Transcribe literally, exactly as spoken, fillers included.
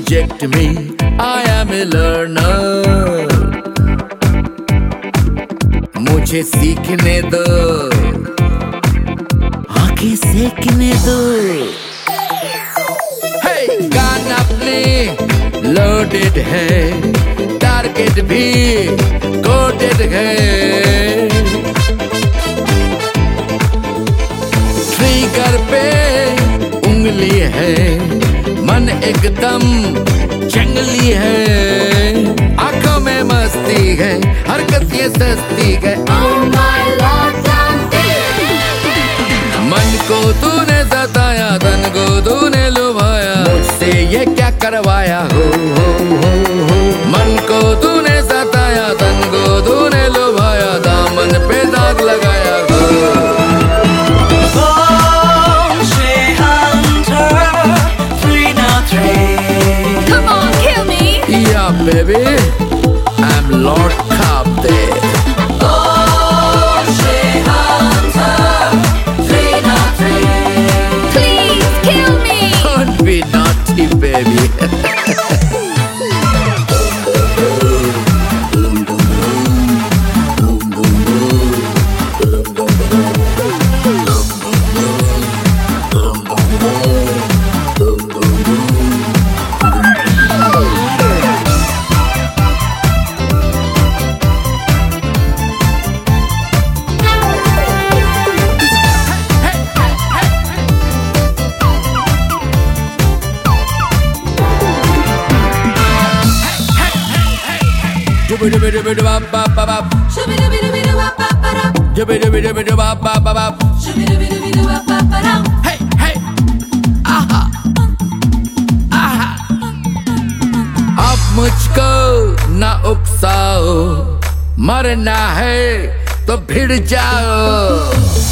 reject me, I am a learner. मुझे सीखने दो, आंखें सेकने दो. Hey, गाना प्ले लोडेड है, टारगेट भी कोडेड है. ट्रिगर पे उंगली है, मन एकदम जंगली है. आंखों में मस्ती है, हरकत ये सस्ती है. Oh my Lord, मन को तूने सताया, तन को तूने लुभाया, मुझसे ये क्या करवाया हो, हो, हो, हो. मन को तूने सताया, तन को तूने लुभाया, दामन पे दाग लगाया हो. Baby, I'm Lord Kapte. Oh, Shea Hunter, three not three. Please kill me. Don't be naughty, baby. Hey, hey, aha, aha. अब मुझको ना उकसाओ, मरना है तो भिड़ जाओ.